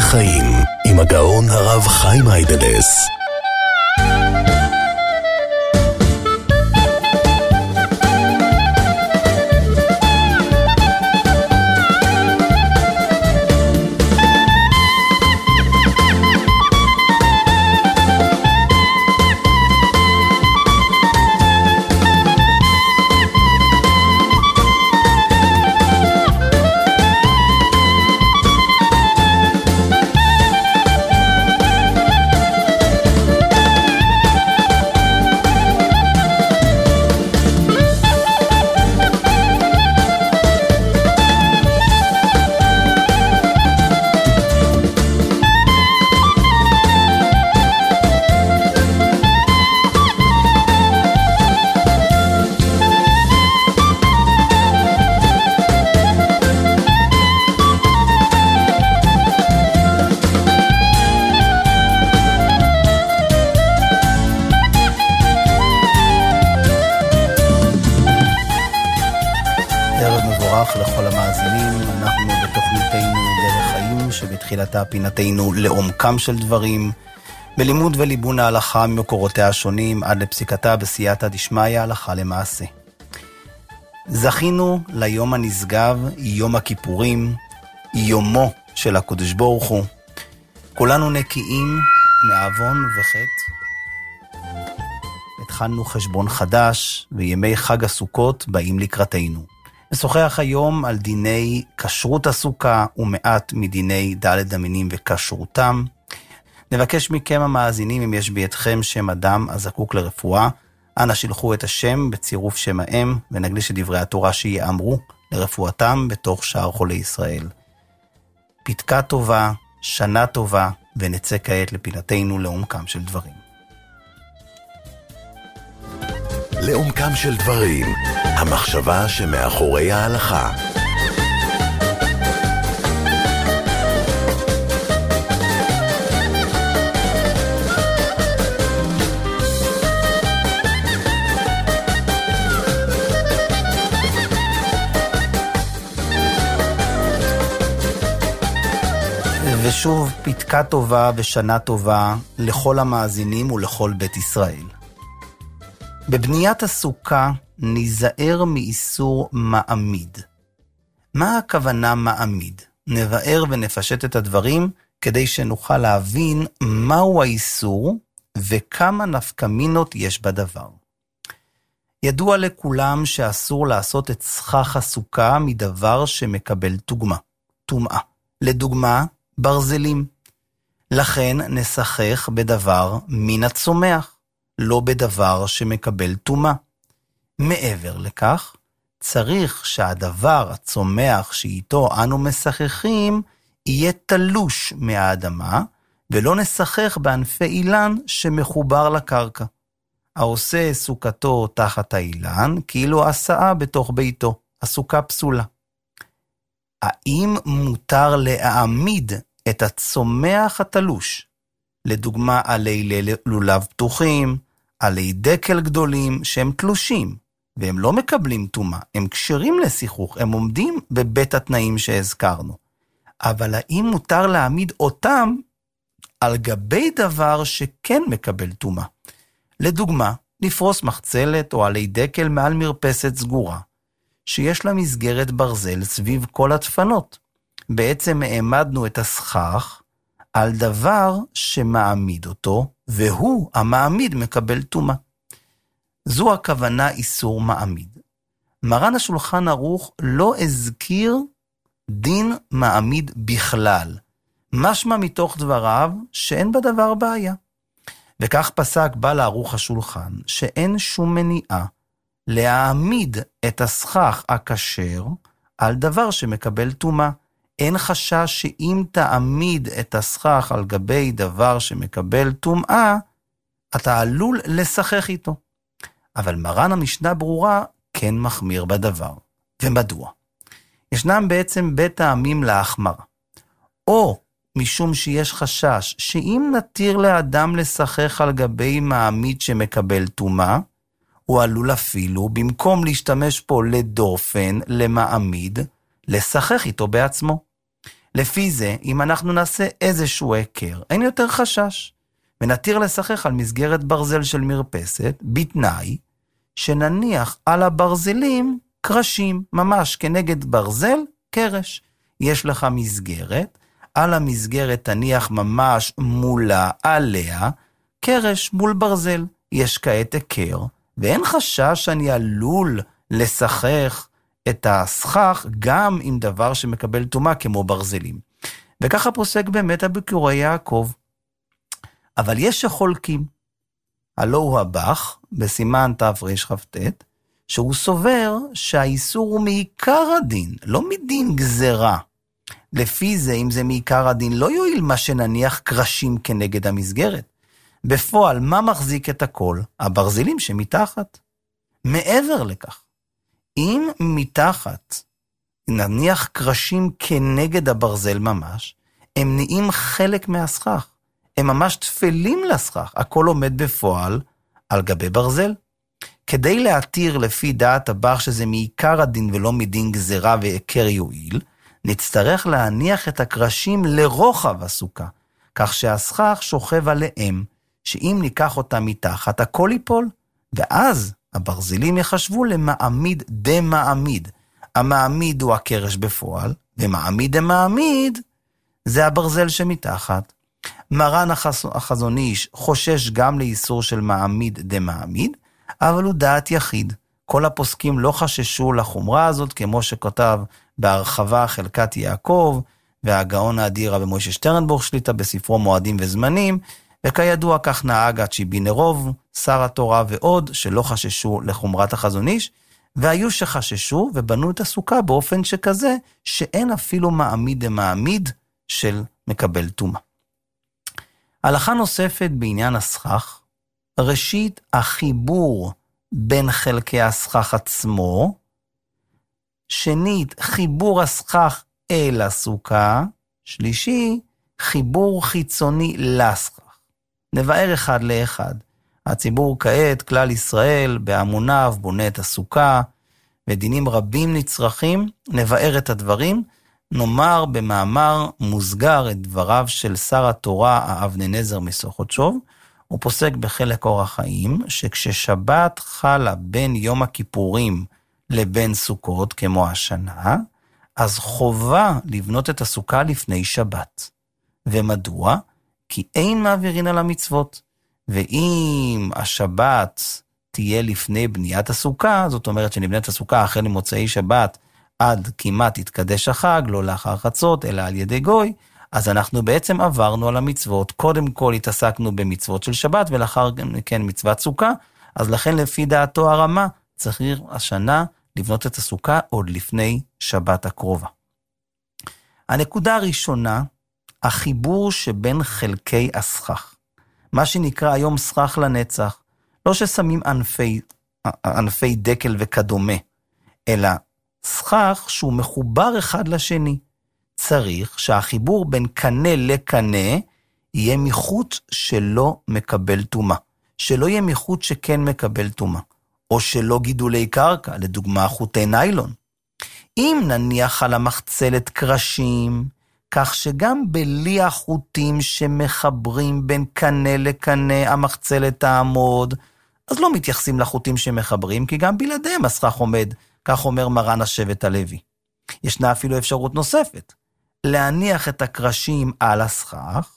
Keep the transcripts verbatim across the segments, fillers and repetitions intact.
החיים עם הגאון הרב חיים היידלס. לכל המאזינים, אנחנו בתוכניתנו דרך חיים שבתחילתה פינתנו לעומקם של דברים, בלימוד וליבון ההלכה ממקורותיה השונים עד לפסיקתה בסייעתא דשמיא הלכה למעשה. זכינו ליום הנשגב, יום הכיפורים, יומו של הקדוש ברוך הוא. כולנו נקיים מעוון וחטא. התחלנו חשבון חדש וימי חג הסוכות באים לקראתנו. נשוחח היום על דיני כשרות הסוכה ומעט מדיני ד' המינים וכשרותם. נבקש מכם המאזינים, אם יש בידכם שם אדם הזקוק לרפואה, אנא שילחו את השם בצירוף שם האם, ונקדיש את דברי התורה שיאמרו לרפואתם בתוך שאר חולי ישראל. פתקה טובה, שנה טובה, ונצא כעת לפינתנו לעומקם של דברים. לעומקם של דברים, המחשבה שמאחורי ההלכה. ושוב פתקה טובה ושנה טובה לכל המאזינים ולכל בית ישראל. בבניית הסוכה ניזהר מאיסור מעמיד. מה הכוונה מעמיד? נבאר ונפשט את הדברים כדי שנוכל להבין מהו האיסור וכמה נפקמינות יש בדבר. ידוע לכולם שאסור לעשות את סכך הסוכה מדבר שמקבל תוגמה, תומעה. לדוגמה, ברזלים. לכן נסחך בדבר מן הצומח. לא בדבר שמקבל תומה. מעבר לכך, צריך שהדבר הצומח שאיתו אנו משחכים יהיה תלוש מהאדמה, ולא נשחך בענפי אילן שמחובר לקרקע. העושה סוכתו תחת האילן, כאילו הסעה בתוך ביתו, הסוכה פסולה. האם מותר להעמיד את הצומח התלוש? לדוגמה, עלי לולב פתוחים, עלי דקל גדולים שהם תלושים, והם לא מקבלים תומה, הם קשרים לשיחוך, הם עומדים בבית התנאים שהזכרנו. אבל האם מותר להעמיד אותם על גבי דבר שכן מקבל תומה? לדוגמה, לפרוס מחצלת או עלי דקל מעל מרפסת סגורה, שיש לה מסגרת ברזל סביב כל הדפנות. בעצם העמדנו את הסכך על דבר שמעמיד אותו, והוא המעמיד מקבל תומה. זו הכוונה איסור מעמיד. מרן השולחן ערוך לא הזכיר דין מעמיד בכלל. משמע מתוך דבריו שאין בדבר בעיה. וכך פסק בעל ערוך השולחן, שאין שום מניעה להעמיד את הסכך הכשר על דבר שמקבל תומה. אין חשש שאם תעמיד את הסכך על גבי דבר שמקבל תומעה, אתה עלול לשחך איתו. אבל מרן המשנה ברורה כן מחמיר בדבר. ומדוע? ישנם בעצם בית טעמים להחמרה. או משום שיש חשש שאם נתיר לאדם לשחך על גבי מעמיד שמקבל תומה, הוא עלול אפילו, במקום להשתמש פה לדופן, למעמיד, לשחך איתו בעצמו. לפי זה, אם אנחנו נעשה איזשהו עקר, אין יותר חשש, ונתיר לשחק על מסגרת ברזל של מרפסת, בתנאי שנניח על הברזלים קרשים, ממש כנגד ברזל, קרש. יש לך מסגרת, על המסגרת תניח ממש מולה, עליה, קרש מול ברזל. יש כעת עקר, ואין חשש שאני עלול לשחק את הסכך גם עם דבר שמקבל טומאה כמו ברזלים. וככה פוסק באמת הביכורי יעקב. אבל יש שחולקים. הלא הוא הבח, בסימן תרכ"ט, שהוא סובר שהאיסור הוא מעיקר הדין, לא מדין גזרה. לפי זה, אם זה מעיקר הדין, לא יועיל מה שנניח קרשים כנגד המסגרת. בפועל, מה מחזיק את הכל? הברזלים שמתחת. מעבר לכך, אם מתחת נניח קרשים כנגד הברזל ממש, הם נהיים חלק מהסכך. הם ממש תפלים לסכך. הכל עומד בפועל על גבי ברזל. כדי להתיר לפי דעת הבח שזה מעיקר הדין ולא מדין גזרה ועקר יועיל, נצטרך להניח את הקרשים לרוחב הסוכה, כך שהסכך שוכב עליהם, שאם ניקח אותם מתחת, הכל ייפול, ואז הברזלים יחשבו למעמיד דמעמיד. המעמיד הוא הקרש בפועל, ומעמיד דמעמיד זה הברזל שמתחת. מרן החזון איש חושש גם לאיסור של מעמיד דמעמיד, אבל הוא דעת יחיד. כל הפוסקים לא חששו לחומרה הזאת, כמו שכותב בהרחבה חלקת יעקב, והגאון האדיר רבי מוישה שטרנבורג שליטה בספרו מועדים וזמנים, וכידוע כך נהג הצ'יבי נרוב, שר התורה ועוד, שלא חששו לחומרת החזון איש, והיו שחששו ובנו את הסוכה באופן שכזה, שאין אפילו מעמיד דמעמיד של מקבל טומאה. הלכה נוספת בעניין הסכך, ראשית החיבור בין חלקי הסכך עצמו, שנית חיבור הסכך אל הסוכה, שלישי חיבור חיצוני לסכך. נבאר אחד לאחד. הציבור כעת, כלל ישראל, בהמוניו בונה את הסוכה, ודינים רבים נצרכים, נבאר את הדברים, נאמר במאמר מוסגר את דבריו של שר התורה האבננזר מסוכותשוב, הוא פוסק בחלק אורח חיים, שכששבת חלה בין יום הכיפורים לבין סוכות כמו השנה, אז חובה לבנות את הסוכה לפני שבת. ומדוע? כי אין מעבירין על המצוות. ואם השבת תהיה לפני בניית הסוכה, זאת אומרת שנבנית הסוכה החל ממוצאי שבת, עד כמעט יתקדש החג, לא לאחר חצות, אלא על ידי גוי, אז אנחנו בעצם עברנו על המצוות. קודם כל התעסקנו במצוות של שבת, ולאחר כן מצוות סוכה, אז לכן לפי דעתו הרמה, צריך השנה לבנות את הסוכה עוד לפני שבת הקרובה. הנקודה הראשונה, החיבור שבין חלקי הסכך. מה שנקרא היום סכך לנצח. לא ששמים ענפי, ענפי דקל וכדומה, אלא סכך שהוא מחובר אחד לשני. צריך שהחיבור בין קנה לקנה יהיה מחוט שלא מקבל טומאה. שלא יהיה מחוט שכן מקבל טומאה. או שלא גידולי קרקע, לדוגמה חוטי ניילון. אם נניח על המחצלת קרשים, כך שגם בלי החוטים שמחברים בין קנה לקנה המחצלת תעמוד, אז לא מתייחסים לחוטים שמחברים, כי גם בלעדיהם הסכך עומד, כך אומר מרן השבט הלוי. ישנה אפילו אפשרות נוספת, להניח את הקרשים על הסכך,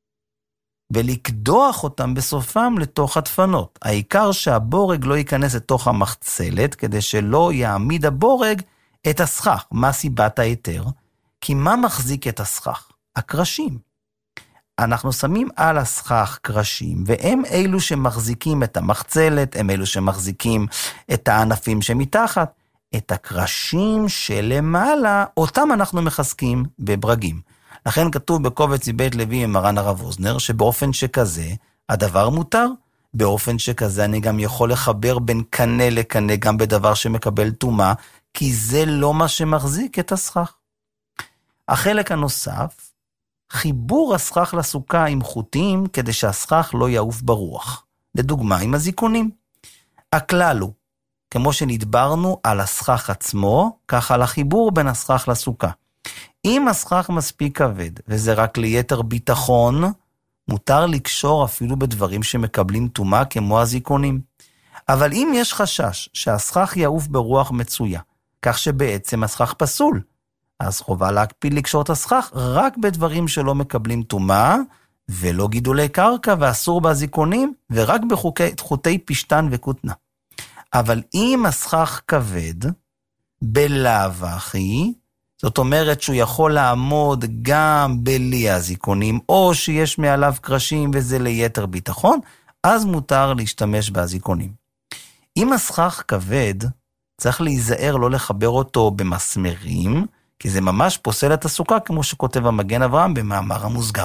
ולקדוח אותם בסופם לתוך הדפנות. העיקר שהבורג לא ייכנס לתוך המחצלת, כדי שלא יעמיד הבורג את הסכך. מה סיבת היתר? כי מה מחזיק את הסכך? הקרשים. אנחנו שמים על הסכך קרשים, והם אלו שמחזיקים את המחצלת, הם אלו שמחזיקים את הענפים שמתחת. את הקרשים שלמעלה, אותם אנחנו מחזקים בברגים. לכן כתוב בקובץ מבית לוי ממרן הרב אוזנר, שבאופן שכזה הדבר מותר, באופן שכזה אני גם יכול לחבר בין קנה לקנה, גם בדבר שמקבל טומאה, כי זה לא מה שמחזיק את הסכך. החלק הנוסף, חיבור הסכך לסוכה עם חוטים, כדי שהסכך לא יעוף ברוח. לדוגמה, עם הזיקונים. הכלל הוא, כמו שנדברנו על הסכך עצמו, כך על החיבור בין הסכך לסוכה. אם הסכך מספיק כבד, וזה רק ליתר ביטחון, מותר לקשור אפילו בדברים שמקבלים טומאה כמו הזיקונים. אבל אם יש חשש שהסכך יעוף ברוח מצויה, כך שבעצם הסכך פסול, אז חובה להקפיד לקשור את הסכך רק בדברים שלא מקבלים טומאה, ולא גידולי קרקע ואסור בהזיקונים, ורק בחוטי פשטן וכותנה. אבל אם הסכך כבד, בלאו הכי, זאת אומרת שהוא יכול לעמוד גם בלי הזיקונים, או שיש מעליו קרשים וזה ליתר ביטחון, אז מותר להשתמש בהזיקונים. אם הסכך כבד, צריך להיזהר לא לחבר אותו במסמרים, כי זה ממש פוסל את הסוכה, כמו שכותב המגן אברהם במאמר המוסגר.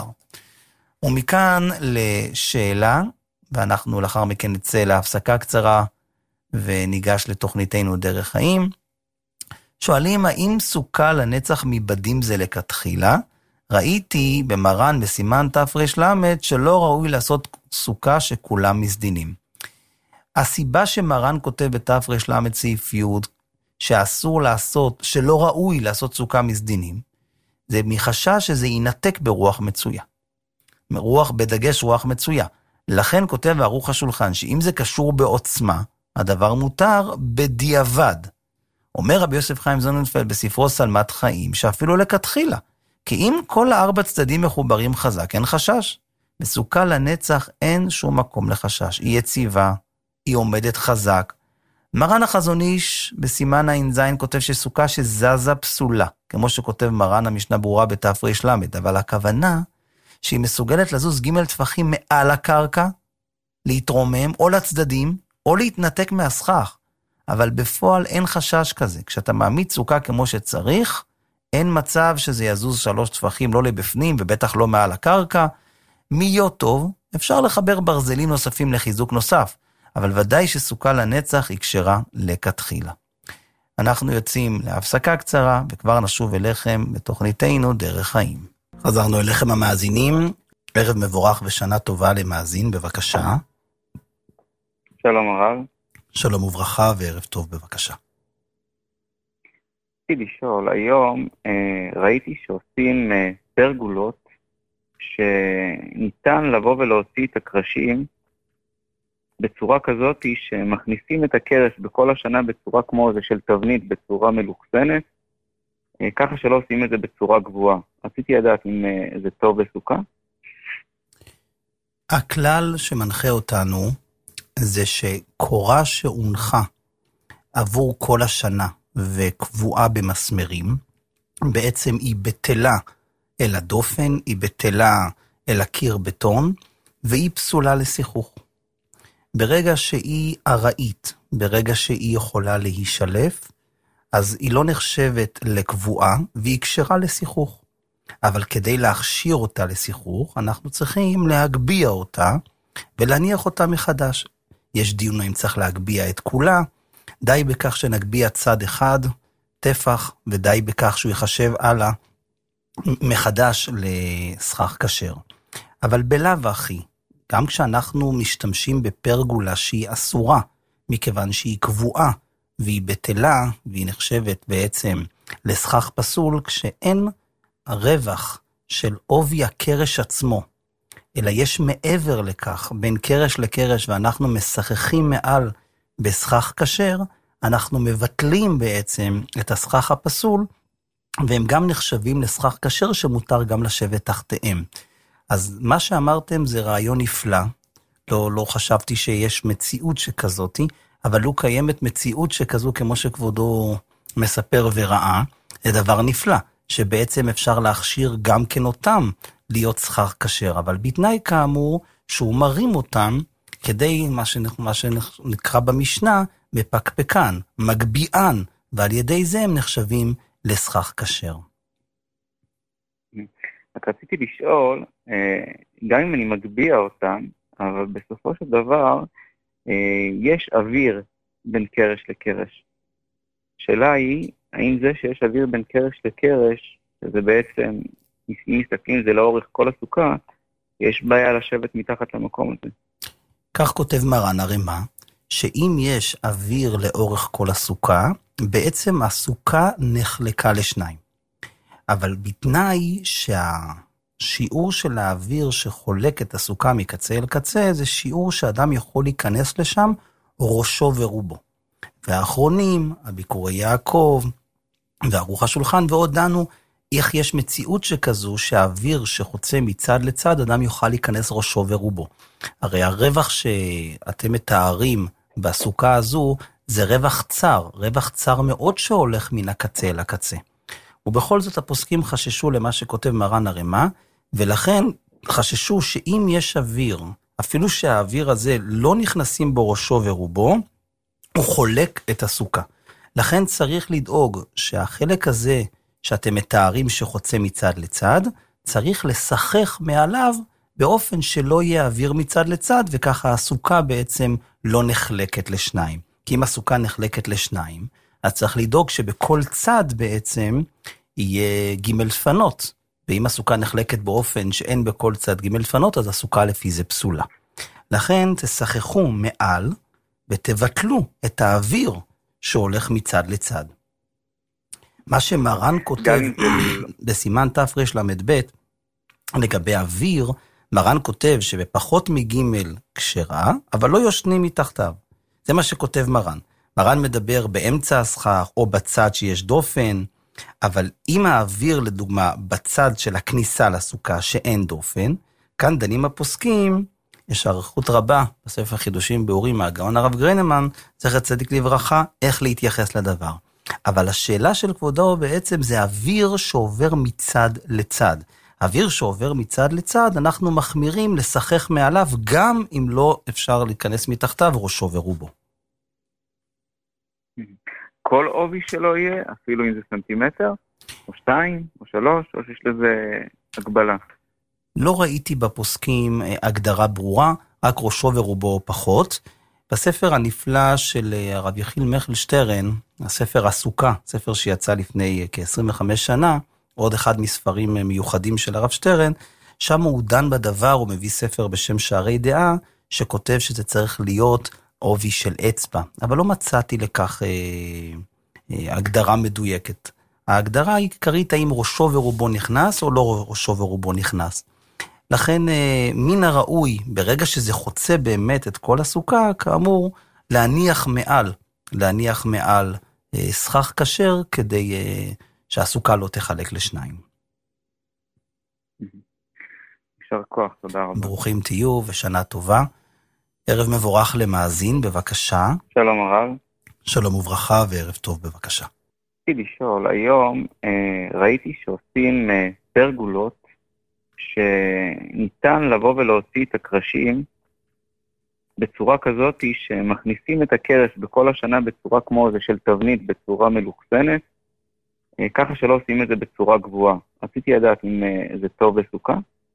ומכאן לשאלה, ואנחנו לאחר מכן נצא להפסקה קצרה, וניגש לתוכניתנו דרך חיים. שואלים, האם סוכה לנצח מבדים זה לכתחילה? ראיתי במרן בסימן תר"ל שלא ראוי לעשות סוכה שכולם מסדינים. הסיבה שמרן כותב בתר"ל סעיף י' שאסור לעשות, שלא ראוי לעשות סוכה מסדינים, זה מחשש שזה ינתק ברוח מצויה. רוח בדגש רוח מצויה. לכן כותב ערוך השולחן שאם זה קשור בעוצמה, הדבר מותר בדיעבד. אומר רבי יוסף חיים זוננפלד בספרו סלמת חיים, שאפילו לכתחילה, כי אם כל הארבע צדדים מחוברים חזק, אין חשש. בסוכה לנצח אין שום מקום לחשש. היא יציבה, היא עומדת חזק. מרן החזון איש בסימן ע"ז כותב שסוכה שזזה פסולה, כמו שכותב מרן המשנה ברורה בתר"ל, אבל הכוונה שהיא מסוגלת לזוז ג' טפחים מעל הקרקע, להתרומם או לצדדים, או להתנתק מהסכך. אבל בפועל אין חשש כזה. כשאתה מעמיד סוכה כמו שצריך, אין מצב שזה יזוז שלוש טפחים לא לבפנים, ובטח לא מעל הקרקע. מיות טוב, אפשר לחבר ברזלים נוספים לחיזוק נוסף, אבל ודאי שסוכה לנצח היא כשרה לכתחילה. אנחנו יוצאים להפסקה קצרה, וכבר נשוב אליכם בתוכניתנו דרך חיים. חזרנו אליכם המאזינים, ערב מבורך ושנה טובה למאזין, בבקשה. שלום הרב. שלום וברכה וערב טוב, בבקשה. רציתי לשאול, היום אה, ראיתי שעושים אה, פרגולות, שניתן לבוא ולהוציא את הקרשים, בצורה כזאת שמכניסים את הקרש בכל השנה בצורה כמו זה של תבנית, בצורה מלוכסנת, אה, ככה שלא עושים את זה בצורה גבוהה. רציתי לדעת אם אה, זה טוב בסוכה. הכלל שמנחה אותנו, זה שקורה שהונחה עבור כל השנה וקבועה במסמרים, בעצם היא בטלה אל הדופן, היא בטלה אל הקיר בטון, והיא פסולה לשיחוך. ברגע שהיא ארעית, ברגע שהיא יכולה להישלף, אז היא לא נחשבת לקבועה, והיא קשרה לשיחוך. אבל כדי להכשיר אותה לשיחוך, אנחנו צריכים להגביע אותה, ולהניח אותה מחדש. יש דיון אם צריך להגביע את כולה, די בכך שנגביע צד אחד, טפח, ודי בכך שהוא יחשב הלאה מחדש לסכך כשר. אבל בלאו הכי, גם כשאנחנו משתמשים בפרגולה שהיא אסורה, מכיוון שהיא קבועה, והיא בטלה, והיא נחשבת בעצם לסכך פסול, כשאין הרווח של עובי הקרש עצמו, אלא יש מעבר לכך, בין קרש לקרש, ואנחנו משחכים מעל בסכך כשר, אנחנו מבטלים בעצם את הסכך הפסול, והם גם נחשבים לסכך כשר שמותר גם לשבת תחתיהם. אז מה שאמרתם זה רעיון נפלא, לא, לא חשבתי שיש מציאות שכזאתי, אבל לא קיימת מציאות שכזו כמו שכבודו מספר וראה, זה דבר נפלא, שבעצם אפשר להכשיר גם כן אותם להיות סכך כשר, אבל בתנאי כאמור שהוא מרים אותם כדי מה, שנק, מה שנקרא במשנה מפקפקן, מגביען, ועל ידי זה הם נחשבים לסכך כשר. רק רציתי לשאול, גם אם אני מגביע אותם, אבל בסופו של דבר יש אוויר בין קרש לקרש. השאלה היא, האם זה שיש אוויר בין קרש לקרש, שזה בעצם, אם מסתכלים זה לאורך כל הסוכה, יש בעיה לשבת מתחת למקום הזה. כך כותב מרן הרמ"א, שאם יש אוויר לאורך כל הסוכה, בעצם הסוכה נחלקה לשניים. אבל בתנאי שהשיעור של האוויר שחולק את הסוכה מקצה אל קצה, זה שיעור שאדם יכול להיכנס לשם ראשו ורובו. והאחרונים, הביקורי יעקב, וערוך השולחן, ועוד דנו, איך יש מציאות שכזו שהאוויר שחוצה מצד לצד, אדם יוכל להיכנס ראשו ורובו. הרי הרווח שאתם מתארים בסוכה הזו, זה רווח צר, רווח צר מאוד שהולך מן הקצה אל הקצה. ובכל זאת הפוסקים חששו למה שכותב מרן הרמ"א, ולכן חששו שאם יש אוויר, אפילו שהאוויר הזה לא נכנסים בו ראשו ורובו, הוא חולק את הסוכה. לכן צריך לדאוג שהחלק הזה שאתם מתארים שחוצה מצד לצד, צריך לשחך מעליו באופן שלא יהיה אוויר מצד לצד, וככה הסוכה בעצם לא נחלקת לשניים. כי אם הסוכה נחלקת לשניים, אז צריך לדאוג שבכל צד בעצם יהיה ג' פנות. ואם הסוכה נחלקת באופן שאין בכל צד ג' פנות, אז הסוכה לפי זה פסולה. לכן תשחכו מעל ותבטלו את האוויר שהולך מצד לצד. מה שמרן כותב בסימן תרל"ב לגבי אוויר, מרן כותב שבפחות מג' כשרה, אבל לא יושנים מתחתיו. זה מה שכותב מרן. מרן מדבר באמצע הסכך או בצד שיש דופן, אבל אם האוויר לדוגמה בצד של הכניסה לסוכה שאין דופן, כאן דנים הפוסקים, יש ערכות רבה בספר חידושים באורים מהגאון הרב גרינמן, זכר צדיק לברכה, איך להתייחס לדבר. אבל השאלה של כבודו בעצם זה אוויר שעובר מצד לצד. אוויר שעובר מצד לצד, אנחנו מחמירים לשחך מעליו, גם אם לא אפשר להיכנס מתחתיו ראשו ורובו. כל עובי שלו יהיה, אפילו אם זה סנטימטר, או שתיים, או שלוש, או שיש לזה הגבלה. לא ראיתי בפוסקים הגדרה ברורה, רק ראשו ורובו פחות. בספר הנפלא של הרב יחיל מיכל שטרן, הספר הסוכה, ספר שיצא לפני כ-עשרים וחמש שנה, עוד אחד מספרים מיוחדים של הרב שטרן, שם הוא דן בדבר, הוא מביא ספר בשם שערי דעה, שכותב שזה צריך להיות עובי של אצבע, אבל לא מצאתי לכך אה, אה, הגדרה מדויקת. ההגדרה העיקרית האם ראשו ורובו נכנס או לא ראשו ורובו נכנס. לכן אה, מן הראוי, ברגע שזה חוצה באמת את כל הסוכה, כאמור, להניח מעל, להניח מעל אה, סכך כשר, כדי אה, שהסוכה לא תחלק לשניים. יישר כוח, תודה רבה. ברוכים תהיו ושנה טובה. ערב מבורך למאזין, בבקשה. שלום הרב. שלום וברכה וערב טוב, בבקשה. רציתי לשאול, היום אה, ראיתי שעושים אה, פרגולות, שניתן לבוא ולהוציא את הקרשים בצורה כזאת שמכניסים את הקרש בכל השנה בצורה כמו זה של תבנית, בצורה מלוכסנת, אה, ככה שלא עושים את זה בצורה גבוהה. רציתי לדעת אם אה, זה טוב בסוכה.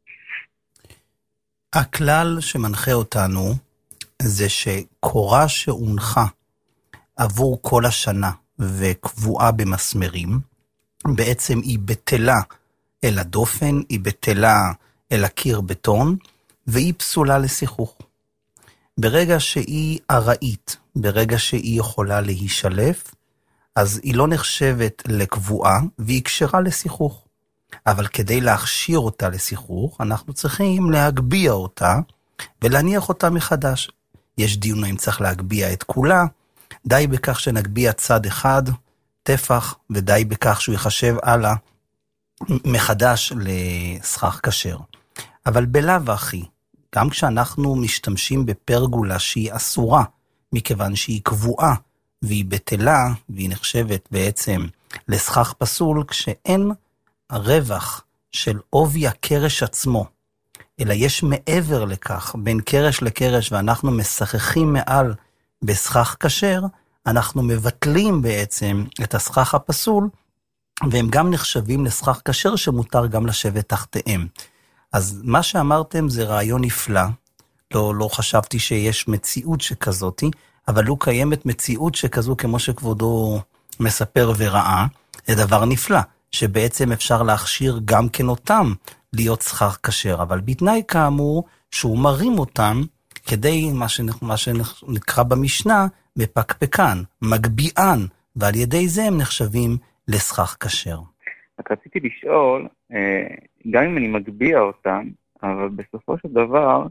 הכלל שמנחה אותנו זה שקורה שהונחה עבור כל השנה וקבועה במסמרים, בעצם היא בטלה אל הדופן, היא בטלה אל הקיר בטון, והיא פסולה לשיחוך. ברגע שהיא ארעית, ברגע שהיא יכולה להישלף, אז היא לא נחשבת לקבועה, והיא קשרה לשיחוך. אבל כדי להכשיר אותה לשיחוך, אנחנו צריכים להגביע אותה, ולהניח אותה מחדש. יש דיון אם צריך להגביע את כולה, די בכך שנגביע צד אחד, טפח, ודי בכך שהוא יחשב הלאה מחדש לסכך כשר. אבל בלאו הכי, גם כשאנחנו משתמשים בפרגולה שהיא אסורה, מכיוון שהיא קבועה, והיא בטלה, והיא נחשבת בעצם לסכך פסול, כשאין הרווח של עובי הקרש עצמו, אלא יש מעבר לכך, בין קרש לקרש, ואנחנו משחכים מעל בסכך כשר, אנחנו מבטלים בעצם את הסכך הפסול, והם גם נחשבים לסכך כשר שמותר גם לשבת תחתיהם. אז מה שאמרתם זה רעיון נפלא, לא, לא חשבתי שיש מציאות שכזאת, אבל לא קיימת מציאות שכזו כמו שכבודו מספר וראה, זה דבר נפלא, שבעצם אפשר להכשיר גם כן אותם להיות סכך כשר, אבל בתנאי כאמור שהוא מרים אותם כדי מה, שנק, מה שנקרא במשנה מפקפקן, מגביען, ועל ידי זה הם נחשבים לסכך כשר. רק רציתי לשאול, גם אם אני מגביה אותם, אבל בסופו של דבר,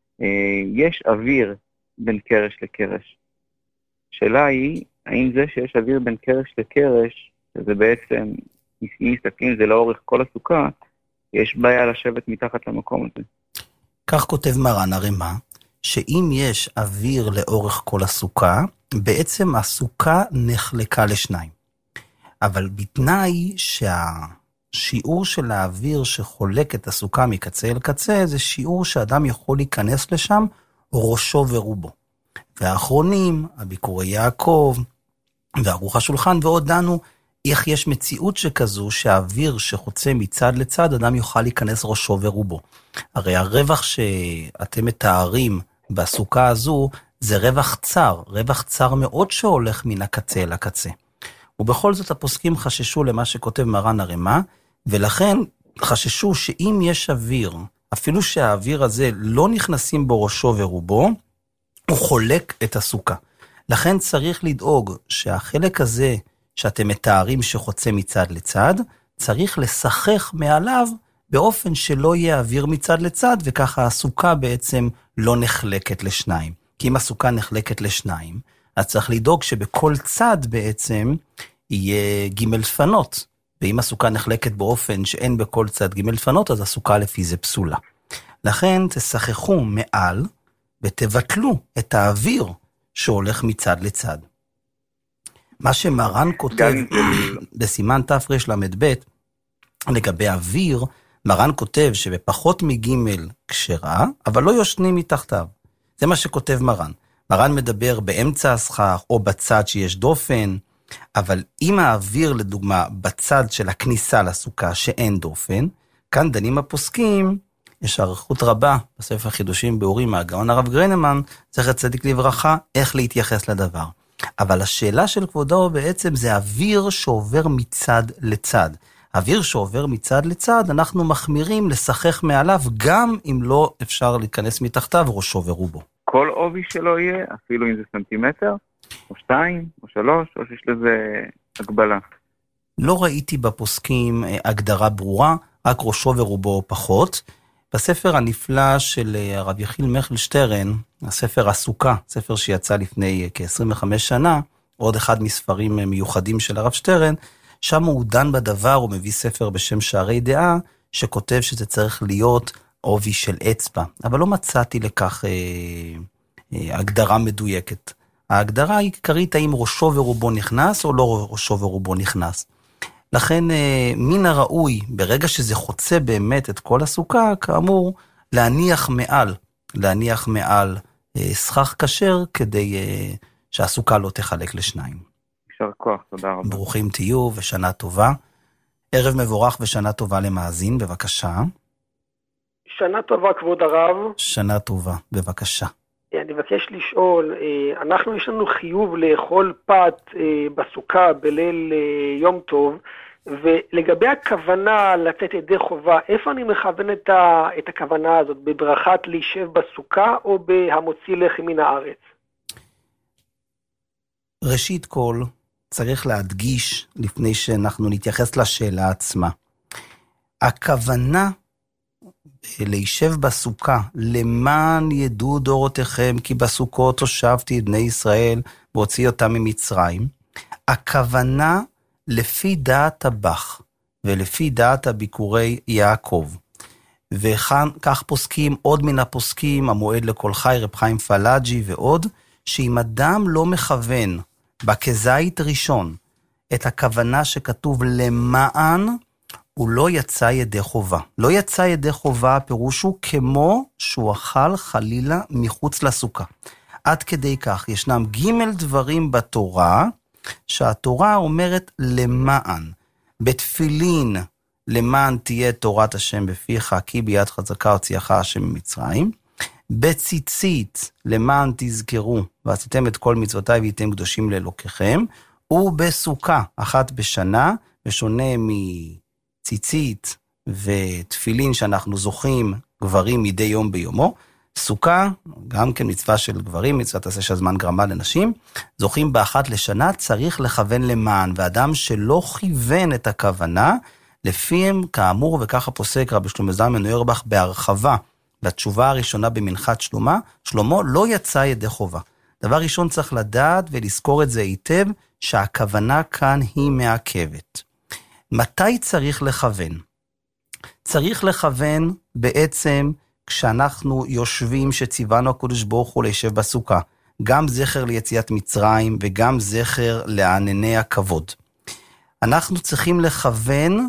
יש אוויר בין קרש לקרש. השאלה היא, האם זה שיש אוויר בין קרש לקרש, שזה בעצם, אם מסתכלים זה לאורך כל הסוכה, יש בעיה לשבת מתחת למקום הזה. כך כותב מרן הרמ"א, שאם יש אוויר לאורך כל הסוכה, בעצם הסוכה נחלקה לשניים. אבל בתנאי שהשיעור של האוויר שחולק את הסוכה מקצה אל קצה, זה שיעור שאדם יכול להיכנס לשם, ראשו ורובו. והאחרונים, הביקורי יעקב, וערוך השולחן, ועוד דנו, איך יש מציאות שכזו, שהאוויר שחוצה מצד לצד, אדם יוכל להיכנס ראשו ורובו. הרי הרווח שאתם מתארים בסוכה הזו, זה רווח צר, רווח צר מאוד שהולך מן הקצה אל הקצה. ובכל זאת הפוסקים חששו למה שכותב מרן הרמ"א, ולכן חששו שאם יש אוויר, אפילו שהאוויר הזה לא נכנסים בו ראשו ורובו, הוא חולק את הסוכה. לכן צריך לדאוג שהחלק הזה שאתם מתארים שחוצה מצד לצד, צריך לשחך מעליו באופן שלא יהיה אוויר מצד לצד, וככה הסוכה בעצם לא נחלקת לשניים. כי אם הסוכה נחלקת לשניים, אז צריך לדאוג שבכל צד בעצם יהיה ג' פנות. ואם הסוכה נחלקת באופן שאין בכל צד ג' פנות, אז הסוכה לפי זה פסולה. לכן תשחכו מעל ותבטלו את האוויר שהולך מצד לצד. מה שמרן כותב בסימן תר"ש למ"ב לגבי אוויר, מרן כותב שבפחות מג' כשרה, אבל לא יושנים מתחתיו. זה מה שכותב מרן. מרן מדבר באמצע הסכך או בצד שיש דופן, אבל אם האוויר לדוגמה בצד של הכניסה לסוכה שאין דופן, כאן דנים הפוסקים, יש אריכות רבה בספר חידושים באורים מהגאון הרב גרינמן, זכר צדיק לברכה, איך להתייחס לדבר. אבל השאלה של כבודו בעצם זה אוויר שעובר מצד לצד. אוויר שעובר מצד לצד, אנחנו מחמירים לשחך מעליו, גם אם לא אפשר להיכנס מתחתיו ראשו ורובו. כל עובי שלו יהיה, אפילו אם זה סנטימטר, או שתיים, או שלוש, או שיש לזה הגבלה. לא ראיתי בפוסקים הגדרה ברורה, רק ראשו ורובו פחות. בספר הנפלא של הרב יחיל מיכלשטרן, הספר הסוכה, ספר שיצא לפני כ-עשרים וחמש שנה, עוד אחד מספרים מיוחדים של הרב שטרן, שם הוא דן בדבר, הוא מביא ספר בשם שערי דעה, שכותב שזה צריך להיות עובי של אצבע, אבל לא מצאתי לכך אה, אה, הגדרה מדויקת. ההגדרה העיקרית האם ראשו ורובו נכנס או לא ראשו ורובו נכנס. לכן אה, מן הראוי, ברגע שזה חוצה באמת את כל הסוכה, כאמור, להניח מעל, להניח מעל אה, סכך כשר, כדי אה, שהסוכה לא תחלק לשניים. יישר כוח, תודה רבה. ברוכים תהיו ושנה טובה. ערב מבורך ושנה טובה למאזין, בבקשה. שנה טובה כבוד הרב. שנה טובה, בבקשה. אני מבקש לשאול, אנחנו יש לנו חיוב לאכול פת בסוכה בליל יום טוב, ולגבי הכוונה לתת ידי חובה, איפה אני מכוון את, ה, את הכוונה הזאת? בברכת להישב בסוכה או בהמוציא לחם מן הארץ? ראשית כל, צריך להדגיש לפני שאנחנו נתייחס לשאלה עצמה. הכוונה להישב בסוכה, למען ידעו דורותיכם, כי בסוכות הושבתי את בני ישראל, והוציא אותם ממצרים. הכוונה לפי דעת הבח, ולפי דעת הביקורי יעקב. וכך פוסקים עוד מן הפוסקים, המועד לכל חי, רב חיים פלאג'י ועוד, שאם אדם לא מכוון בכזית ראשון את הכוונה שכתוב למען, הוא לא יצא ידי חובה. לא יצא ידי חובה, הפירוש הוא כמו שהוא אכל חלילה מחוץ לסוכה. עד כדי כך, ישנם ג' דברים בתורה, שהתורה אומרת למען. בתפילין, למען תהיה תורת השם בפיך, כי ביד חזקה הוציאך השם ממצרים. בציצית, למען תזכרו, ועשיתם את כל מצוותיי והייתם קדושים לאלוקיכם. ובסוכה, אחת בשנה, ושונה מציצית ותפילין שאנחנו זוכים גברים מדי יום ביומו, סוכה, גם כן מצווה של גברים, מצוות עשה של זמן גרמה לנשים, זוכים באחת לשנה, צריך לכוון למען, ואדם שלא כיוון את הכוונה, לפיהם, כאמור, וככה פוסק רבי שלמה זלמן אוירבך בהרחבה, לתשובה הראשונה במנחת שלמה, שלמה לא יצא ידי חובה. דבר ראשון צריך לדעת ולזכור את זה היטב, שהכוונה כאן היא מעכבת. מתי צריך לכוון? צריך לכוון בעצם כשאנחנו יושבים שציוונו הקדוש ברוך הוא לישב בסוכה, גם זכר ליציאת מצרים וגם זכר לענני הכבוד. אנחנו צריכים לכוון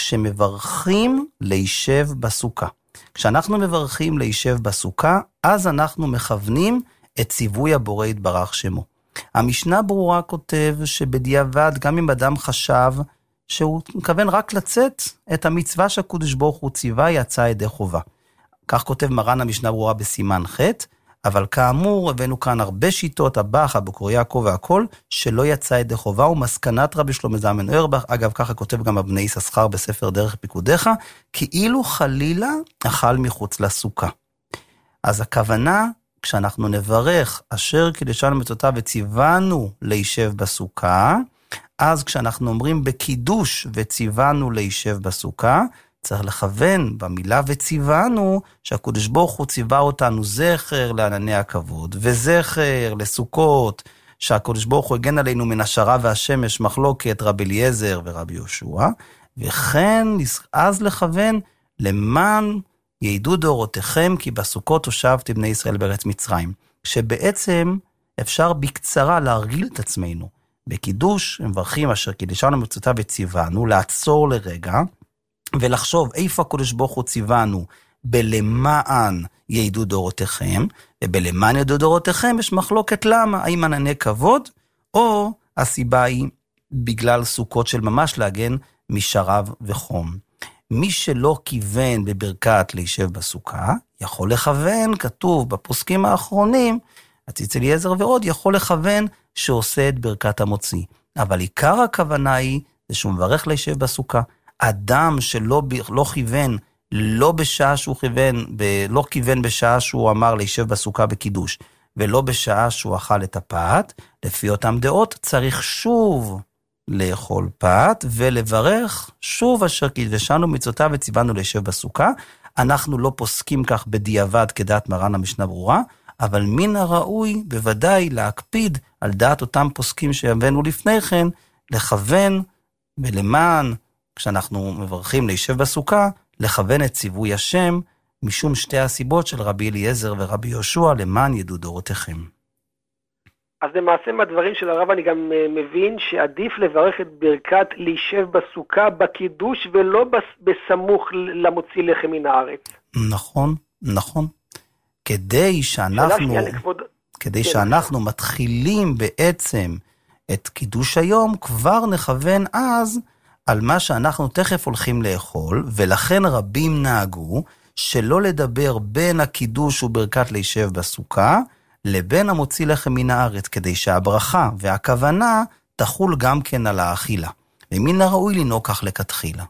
כשמברכים לישב בסוכה. כשאנחנו מברכים לישב בסוכה, אז אנחנו מכוונים את ציווי הבורא יתברך שמו. המשנה ברורה כותב שבדיעבד, גם אם אדם חשב שהוא מכוון רק לצאת את המצווה שהקדוש ברוך הוא ציווה, יצא ידי חובה. כך כותב מרן המשנה ברורה בסימן ח', אבל כאמור הבאנו כאן הרבה שיטות, הבח, הבקור יעקב והכל, שלא יצא ידי חובה, ומסקנת רבי שלמה זלמן אוירבך, אגב ככה כותב גם אבני יששכר בספר דרך פיקודיך, כאילו חלילה אכל מחוץ לסוכה. אז הכוונה, כשאנחנו נברך אשר קידשנו מצוותיו וציוונו לישב בסוכה, אז כשאנחנו אומרים בקידוש וציוונו לישב בסוכה, צריך לכוון במילה וציוונו, שהקדוש ברוך הוא ציווה אותנו זכר לענני הכבוד, וזכר לסוכות, שהקדוש ברוך הוא הגן עלינו מן השרה והשמש, מחלוקת רבי אליעזר ורבי יהושע, וכן אז לכוון למען יעידו דורותיכם, כי בסוכות הושבתי בני ישראל בארץ מצרים. שבעצם אפשר בקצרה להרגיל את עצמנו. בקידוש, מברכים אשר קידשנו מצוותיו וציוונו, לעצור לרגע, ולחשוב איפה הקדוש ברוך הוא ציוונו, בלמען יעידו דורותיכם, ובלמען יעידו דורותיכם יש מחלוקת למה, האם ענני כבוד, או הסיבה היא בגלל סוכות של ממש להגן משרב וחום. מי שלא כיוון בברכת לישב בסוכה, יכול לכוון, כתוב בפוסקים האחרונים, הציץ אליעזר ועוד, יכול לכוון שעושה את ברכת המוציא. אבל עיקר הכוונה היא, זה שהוא מברך לישב בסוכה. אדם שלא לא כיוון, לא בשעה שהוא כיוון, ב, לא כיוון בשעה שהוא אמר לישב בסוכה בקידוש, ולא בשעה שהוא אכל את הפת, לפי אותם דעות צריך שוב לאכול פת, ולברך שוב אשר קידשנו מצוותיו וציוונו לישב בסוכה. אנחנו לא פוסקים כך בדיעבד כדעת מרן המשנה ברורה, אבל מן הראוי בוודאי להקפיד על דעת אותם פוסקים שהבאנו לפני כן, לכוון ולמען, כשאנחנו מברכים לישב בסוכה, לכוון את ציווי השם, משום שתי הסיבות של רבי אליעזר ורבי יהושע, למען ידעו דורותיכם. אז למעשה מהדברים של הרב אני גם מבין שעדיף לברך את ברכת לישב בסוכה בקידוש, ולא בסמוך למוציא לחם מן הארץ. נכון, נכון. כדי שאנחנו, כדי שאנחנו מתחילים בעצם את קידוש היום, כבר נכוון אז על מה שאנחנו תכף הולכים לאכול, ולכן רבים נהגו שלא לדבר בין הקידוש וברכת לישב בסוכה, לבין המוציא לחם מן הארץ, כדי שהברכה והכוונה תחול גם כן על האכילה. ומן הראוי לנהוג כך לכתחילה.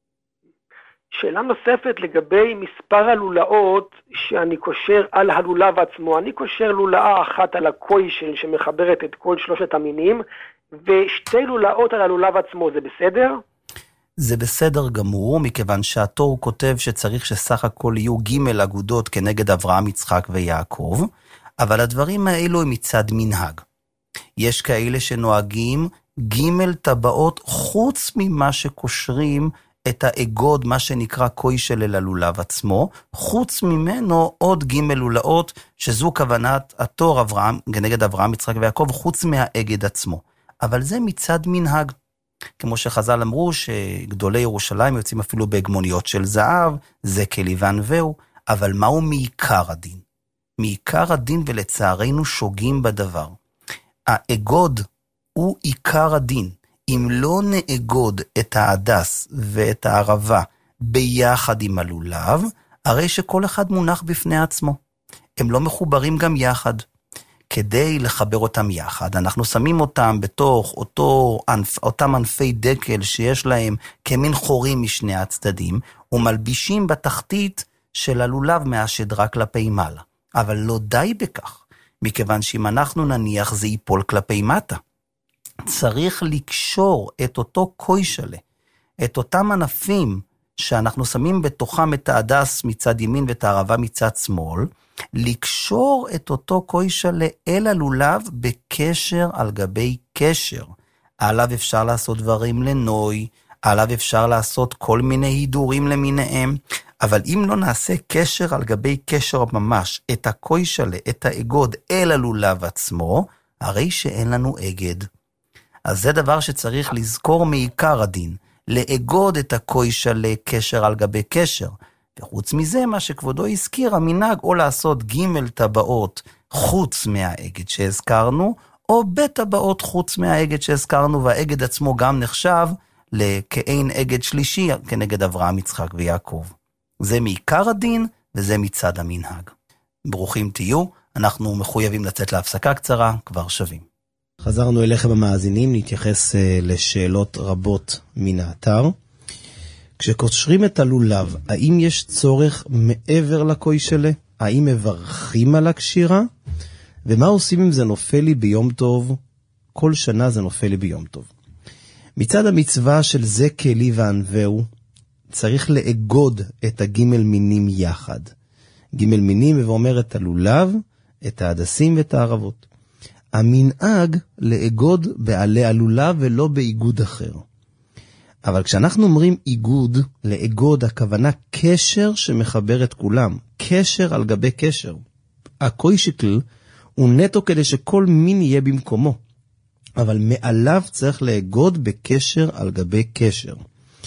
שאלה נוספת לגבי מספר הלולאות שאני קושר על הלולב עצמו. אני קושר לולאה אחת על הקוישל שמחברת את כל שלושת המינים, ושתי לולאות על הלולב עצמו, זה בסדר? זה בסדר גמור, מכיוון שהתור כותב שצריך שסך הכל יהיו ג' אגודות כנגד אברהם, יצחק ויעקב, אבל הדברים האלו הם מצד מנהג. יש כאלה שנוהגים ג' טבעות חוץ ממה שקושרים את האגוד, מה שנקרא קוישל אל הלולב עצמו, חוץ ממנו עוד ג' לולאות, שזו כוונת התור אברהם, כנגד אברהם, יצחק ויעקב, חוץ מהאגד עצמו. אבל זה מצד מנהג. כמו שחז"ל אמרו שגדולי ירושלים יוצאים אפילו בהגמוניות של זהב, זה כליוון והוא, אבל מהו מעיקר הדין? מעיקר הדין ולצערנו שוגים בדבר. האגוד הוא עיקר הדין. אם לא נאגוד את העדס ואת הערבה ביחד עם הלולב, הרי שכל אחד מונח בפני עצמו. הם לא מחוברים גם יחד. כדי לחבר אותם יחד, אנחנו שמים אותם בתוך אותו, אותם ענפי דקל שיש להם כמין חורים משני הצדדים, ומלבישים בתחתית של הלולב מהשדרה כלפי מעלה. אבל לא די בכך, מכיוון שאם אנחנו נניח זה ייפול כלפי מטה. צריך לקשור את אותו קוישלה את אותם ענפים שאנחנו שמים בתוכם את ההדס מצד ימין ואת הערבה מצד שמאל, לקשור את אותו קוישלה אל הלולב בקשר על גבי קשר. עליו אפשר לעשות דברים לנוי, עליו אפשר לעשות כל מיני הידורים למיניהם, אבל אם לא נעשה קשר על גבי קשר ממש, את הקוישלה, את האגוד אל הלולב עצמו, הרי שאין לנו אגד. אז זה דבר שצריך לזכור מעיקר הדין, לאגוד את הקוישלה קשר על גבי קשר. וחוץ מזה, מה שכבודו הזכיר, המנהג או לעשות ג' טבעות חוץ מהאגד שהזכרנו, או ב' טבעות חוץ מהאגד שהזכרנו, והאגד עצמו גם נחשב לכעין אגד שלישי כנגד אברהם, יצחק ויעקב. זה מעיקר הדין וזה מצד המנהג. ברוכים תהיו, אנחנו מחויבים לצאת להפסקה קצרה, כבר שווים. חזרנו אליכם המאזינים, נתייחס לשאלות רבות מן האתר. כשקושרים את הלולב, האם יש צורך מעבר לקוישלה? האם מברכים על הקשירה? ומה עושים אם זה נופל לי ביום טוב? כל שנה זה נופל לי ביום טוב. מצד המצווה של זה כלי וענווהו, צריך לאגוד את הגימל מינים יחד. גימל מינים ואומר את הלולב, את ההדסים ואת הערבות. המנהג לאגוד בעלי הלולב ולא באיגוד אחר. אבל כשאנחנו אומרים איגוד, לאגוד, הכוונה קשר שמחבר את כולם. קשר על גבי קשר. הקוישקל הוא נטו כדי שכל מין יהיה במקומו. אבל מעליו צריך לאגוד בקשר על גבי קשר.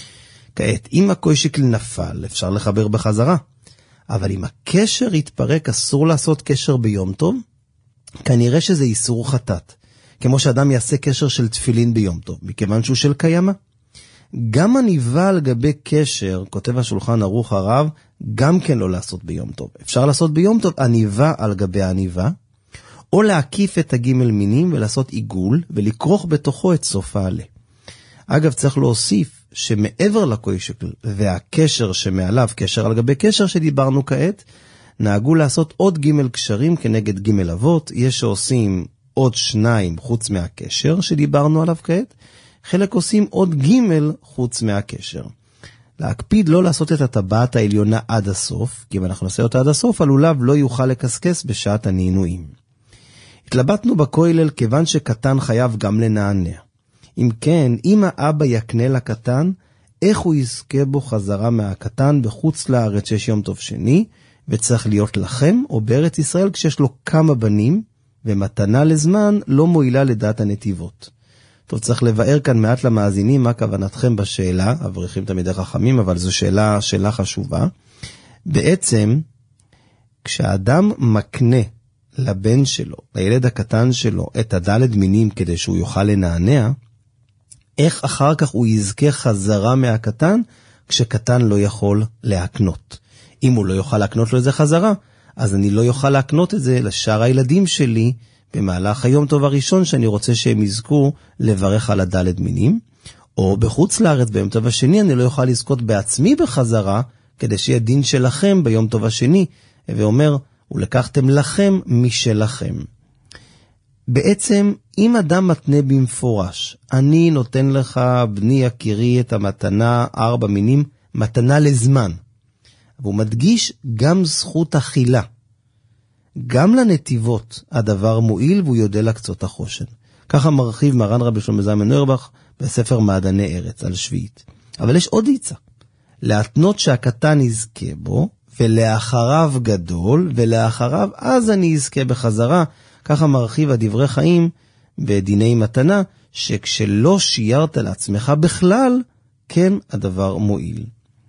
כעת, אם הקוישקל נפל, אפשר לחבר בחזרה. אבל אם הקשר יתפרק, אסור לעשות קשר ביום טוב. כנראה שזה איסור חטאת. כמו שאדם יעשה קשר של תפילין ביום טוב, מכיוון שהוא של קיימה. גם הניבה על גבי קשר, כותב השולחן ערוך הרב, גם כן לא לעשות ביום טוב. אפשר לעשות ביום טוב הניבה על גבי הניבה, או להקיף את הגימל מינים ולעשות עיגול, ולקרוך בתוכו את סוף העלה. אגב, צריך להוסיף שמעבר לקוישקל והקשר שמעליו, קשר על גבי קשר שדיברנו כעת, נהגו לעשות עוד גימל קשרים כנגד גימל אבות. יש שעושים עוד שניים חוץ מהקשר שדיברנו עליו כעת, חלק עושים עוד גימל חוץ מהקשר. להקפיד לא לעשות את הטבעת העליונה עד הסוף, כי אם אנחנו נעשה אותה עד הסוף, הלולב לא יוכל לקסקס בשעת הנענועים. התלבטנו בכולל כיוון שקטן חייב גם לנענע. אם כן, אם האבא יקנה לקטן, איך הוא יזכה בו חזרה מהקטן בחוץ לארץ שיש יום טוב שני, וצריך להיות לכם או בארץ ישראל כשיש לו כמה בנים, ומתנה לזמן לא מועילה לדעת הנתיבות. טוב, צריך לבאר כאן מעט למאזינים מה כוונתכם בשאלה, אברכים תמידי חכמים, אבל זו שאלה, שאלה חשובה. בעצם, כשאדם מקנה לבן שלו, לילד הקטן שלו, את הדלת מינים כדי שהוא יוכל לנענע, איך אחר כך הוא יזכה חזרה מהקטן, כשקטן לא יכול להקנות. אם הוא לא יוכל להקנות לו את זה חזרה, אז אני לא יוכל להקנות את זה לשאר הילדים שלי, במהלך היום טוב הראשון שאני רוצה שהם יזכו לברך על הדלת מינים, או בחוץ לארץ ביום טוב השני אני לא יוכל לזכות בעצמי בחזרה, כדי שיהיה דין שלכם ביום טוב השני, ואומר, ולקחתם לכם משלכם. בעצם, אם אדם מתנה במפורש, אני נותן לך, בני יקירי, את המתנה ארבע מינים, מתנה לזמן. והוא מדגיש גם זכות אכילה. גם לנתיבות הדבר מועיל והוא יודע לקצות החושן. ככה מרחיב מרן רבי שלמה זלמן אוירבך בספר מעדני ארץ על שביעית. אבל יש עוד עיצה. להתנות שהקטן יזכה בו, ולאחריו גדול, ולאחריו אז אני אזכה בחזרה. ככה מרחיב הדברי חיים בדיני מתנה, שכשלא שיירת לעצמך בכלל, כן הדבר מועיל.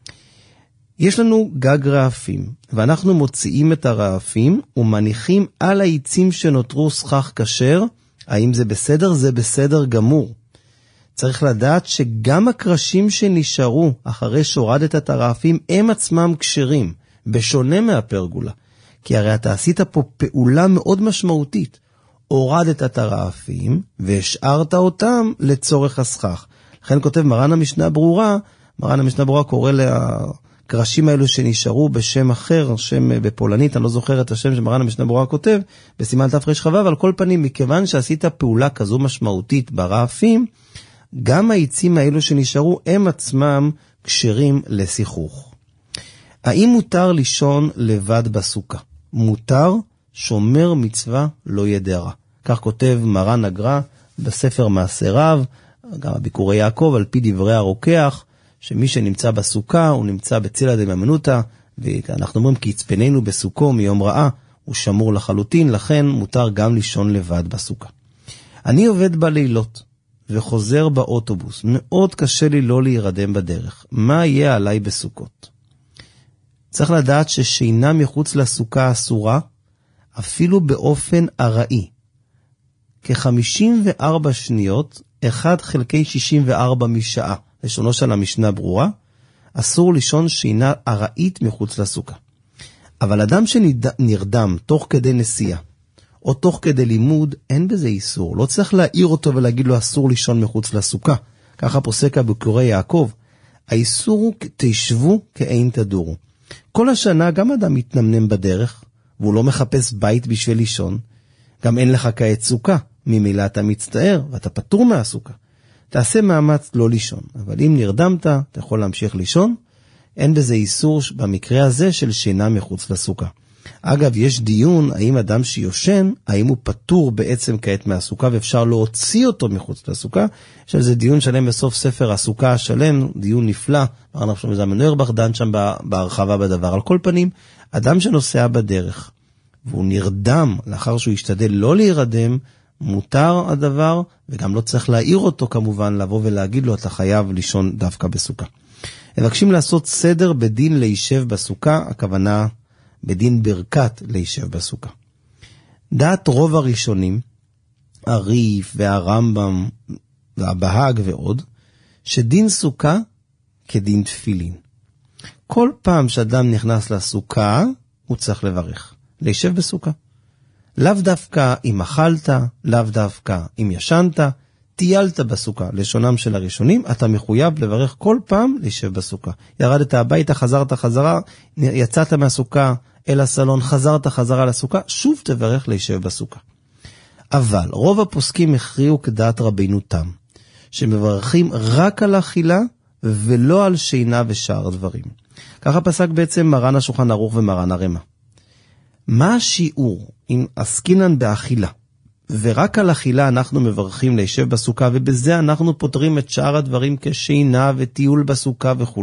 יש לנו גג רעפים, ואנחנו מוציאים את הרעפים ומניחים על העצים שנותרו שכח כשר. האם זה בסדר? זה בסדר גמור. צריך לדעת שגם הקרשים שנשארו אחרי שהורדת את הרעפים הם עצמם כשרים, בשונה מהפרגולה. כי הרי אתה עשית פה פעולה מאוד משמעותית. הורדת את הרעפים והשארת אותם לצורך השכח. לכן כותב מרן המשנה ברורה, מרן המשנה ברורה קורא לה... הקרשים האלו שנשארו בשם אחר, שם בפולנית, אני לא זוכר את השם שמרן המשנה ברורה כותב, בסימן תפרש חווה, אבל כל פנים, מכיוון שעשית פעולה כזו משמעותית ברעפים, גם העצים האלו שנשארו הם עצמם כשרים לשיחוך. האם מותר לישון לבד בסוכה? מותר, שומר מצווה לא ידרה. כך כותב מרן הגר"א בספר מעשיו, גם הביקורי יעקב, על פי דברי הרוקח, שמי שנמצא בסוכה הוא נמצא בצילא דמיימנותא, ואנחנו אומרים כי יצפננו בסוכו מיום רעה, הוא שמור לחלוטין, לכן מותר גם לישון לבד בסוכה. אני עובד בלילות וחוזר באוטובוס, מאוד קשה לי לא להירדם בדרך. מה יהיה עליי בסוכות? צריך לדעת ששינה מחוץ לסוכה אסורה, אפילו באופן ארעי. כ-חמישים וארבע שניות, אחד חלקי שישים וארבע משעה, לשונו של המשנה ברורה, אסור לישון שינה ארעית מחוץ לסוכה. אבל אדם שנרדם תוך כדי נסיעה, או תוך כדי לימוד, אין בזה איסור. לא צריך להעיר אותו ולהגיד לו אסור לישון מחוץ לסוכה. ככה פוסק הביקורי יעקב. האיסור הוא תשבו כאין תדורו. כל השנה גם אדם מתנמנם בדרך, והוא לא מחפש בית בשביל לישון. גם אין לך כעת סוכה, ממילא אתה מצטער, ואתה פטור מהסוכה. תעשה מאמץ לא לישון, אבל אם נרדמת, אתה יכול להמשיך לישון. אין בזה איסור במקרה הזה של שינה מחוץ לסוכה. אגב, יש דיון האם אדם שיושן, האם הוא פטור בעצם כעת מהסוכה, ואפשר להוציא אותו מחוץ לסוכה. יש על זה דיון שלם בסוף ספר הסוכה השלם, דיון נפלא, מרן רב שלמה זלמן אוירבך דן שם בהרחבה בדבר. על כל פנים, אדם שנוסע בדרך, והוא נרדם לאחר שהוא ישתדל לא להירדם, מותר הדבר, וגם לא צריך להעיר אותו כמובן, לבוא ולהגיד לו, אתה חייב לישון דווקא בסוכה. מבקשים לעשות סדר בדין להישב בסוכה, הכוונה בדין ברכת להישב בסוכה. דעת רוב הראשונים, הריף והרמב"ם והבהג ועוד, שדין סוכה כדין תפילין. כל פעם שאדם נכנס לסוכה, הוא צריך לברך, להישב בסוכה. לאו דווקא אם אכלת, לאו דווקא אם ישנת, טיילת בסוכה, לשונם של הראשונים, אתה מחויב לברך כל פעם להישב בסוכה. ירדת הביתה, חזרת חזרה, יצאת מהסוכה אל הסלון, חזרת חזרה לסוכה, שוב תברך להישב בסוכה. אבל רוב הפוסקים הכריעו כדעת רבינו תם, שמברכים רק על אכילה ולא על שינה ושאר דברים. ככה פסק בעצם מרן השולחן ערוך ומרן הרמ"א. מה השיעור אם עסקינן באכילה? ורק על אכילה אנחנו מברכים להישב בסוכה, ובזה אנחנו פותרים את שאר הדברים כשינה וטיול בסוכה וכו'.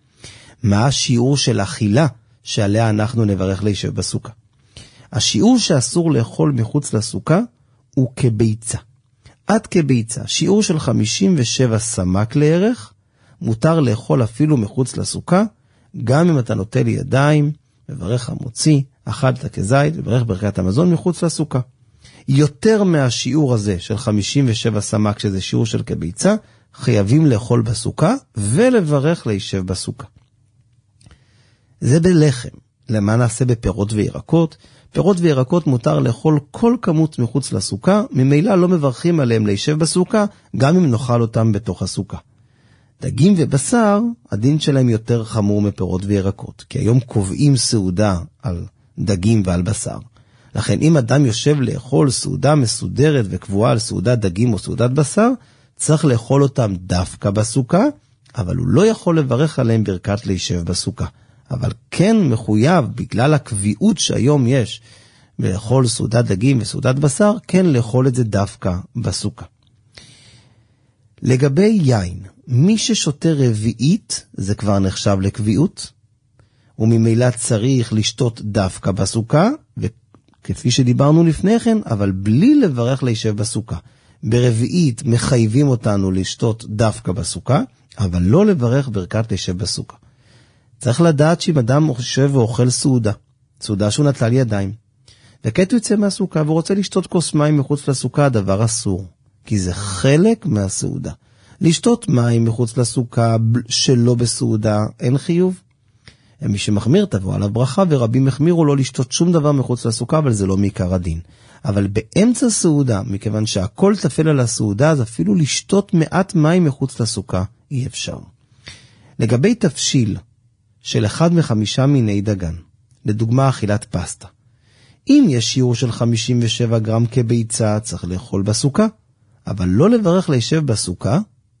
מה השיעור של אכילה שעליה אנחנו נברך להישב בסוכה? השיעור שאסור לאכול מחוץ לסוכה הוא כביצה. עד כביצה, שיעור של חמישים ושבע סמ"ק לערך, מותר לאכול אפילו מחוץ לסוכה, גם אם אתה נוטל ידיים, מברך המוציא, אכלת כזית, וברך ברכת המזון מחוץ לסוכה. יותר מהשיעור הזה של חמישים ושבע סמ"ק, שזה שיעור של כביצה, חייבים לאכול בסוכה ולברך להישב בסוכה. זה בלחם. למה נעשה בפירות וירקות? פירות וירקות מותר לאכול כל כמות מחוץ לסוכה, ממילא לא מברכים עליהם להישב בסוכה, גם אם נאכל אותם בתוך הסוכה. דגים ובשר, הדין שלהם יותר חמור מפירות וירקות, כי היום קובעים סעודה על דגים ועל בשר. לכן אם אדם יושב לאכול סעודה מסודרת וקבועה על סעודת דגים או סעודת בשר, צריך לאכול אותם דווקא בסוכה, אבל הוא לא יכול לברך עליהם ברכת להישב בסוכה. אבל כן מחויב, בגלל הקביעות שהיום יש לאכול סעודת דגים וסעודת בשר, כן לאכול את זה דווקא בסוכה. לגבי יין, מי ששותה רביעית, זה כבר נחשב לקביעות, וממילא צריך לשתות דווקא בסוכה, וכפי שדיברנו לפני כן, אבל בלי לברך להישב בסוכה. ברביעית מחייבים אותנו לשתות דווקא בסוכה, אבל לא לברך ברכת להישב בסוכה. צריך לדעת שאם אדם יושב ואוכל סעודה, סעודה שהוא נטל ידיים, וכעת הוא יצא מהסוכה ורוצה לשתות כוס מים מחוץ לסוכה, הדבר אסור, כי זה חלק מהסעודה. לשתות מים מחוץ לסוכה שלא בסעודה, אין חיוב. מי שמחמיר תבוא עליו ברכה, ורבים החמירו לא לשתות שום דבר מחוץ לסוכה, אבל זה לא מעיקר הדין. אבל באמצע סעודה, מכיוון שהכל תפל על הסעודה, אז אפילו לשתות מעט מים מחוץ לסוכה אי אפשר. לגבי תפשיל של אחד מחמישה מיני דגן, לדוגמה אכילת פסטה, אם יש שיעור של חמישים ושבע גרם כביצה, צריך לאכול בסוכה, אבל לא לברך להישב בסוכה,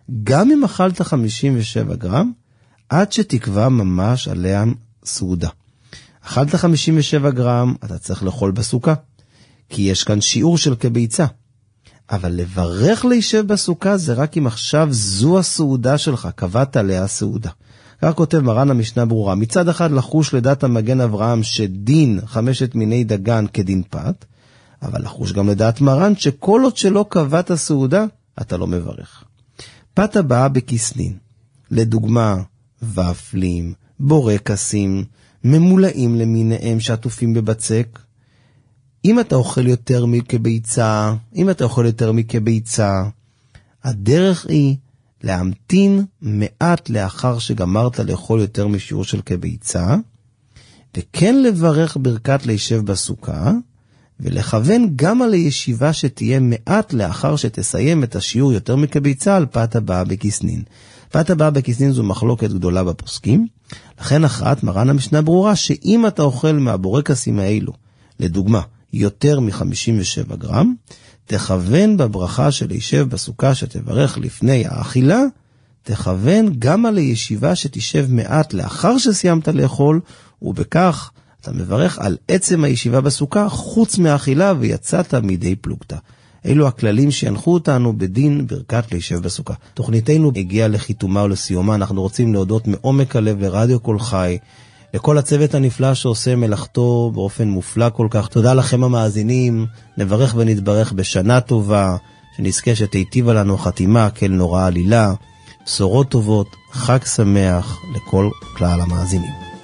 גם אם אכלת חמישים ושבע גרם, עד שתקבע ממש עליה סעודה. אכלת חמישים ושבע גרם, אתה צריך לאכול בסוכה, כי יש כאן שיעור של כביצה. אבל לברך להישב בסוכה זה רק אם עכשיו זו הסעודה שלך, קבעת עליה סעודה. כך כותב מרן המשנה ברורה, מצד אחד לחוש לדעת המגן אברהם שדין חמשת מיני דגן כדין פת, אבל לחוש גם לדעת מרן שכל עוד שלא קבעת הסעודה, אתה לא מברך. פת הבאה בכסנין, לדוגמה, ופלים, בורקסים, ממולאים למיניהם שעטופים בבצק. אם אתה אוכל יותר מכביצה, אם אתה אוכל יותר מכביצה, הדרך היא להמתין מעט לאחר שגמרת לאכול יותר משיעור של כביצה, וכן לברך ברכת להישב בסוכה, ולכוון גם על הישיבה שתהיה מעט לאחר שתסיים את השיעור יותר מכביצה על פת הבאה בכסנין. פת הבאה בכסנין זו מחלוקת גדולה בפוסקים, לכן הכרעת מרן המשנה ברורה שאם אתה אוכל מהבורקסים האלו, לדוגמה, יותר מ-חמישים ושבע גרם, תכוון בברכה של להישב בסוכה שתברך לפני האכילה, תכוון גם על הישיבה שתשב מעט לאחר שסיימת לאכול, ובכך אתה מברך על עצם הישיבה בסוכה חוץ מהאכילה ויצאת מידי פלוגתא. אלו הכללים שינחו אותנו בדין ברכת להישב בסוכה. תוכניתנו הגיעה לחיתומה ולסיומה. אנחנו רוצים להודות מעומק הלב לרדיו כל חי, לכל הצוות הנפלא שעושה מלאכתו באופן מופלא כל כך. תודה לכם המאזינים, נברך ונתברך בשנה טובה, שנזכה שתיטיבה לנו חתימה כל נורא עלילה, בשורות טובות, חג שמח לכל כלל המאזינים.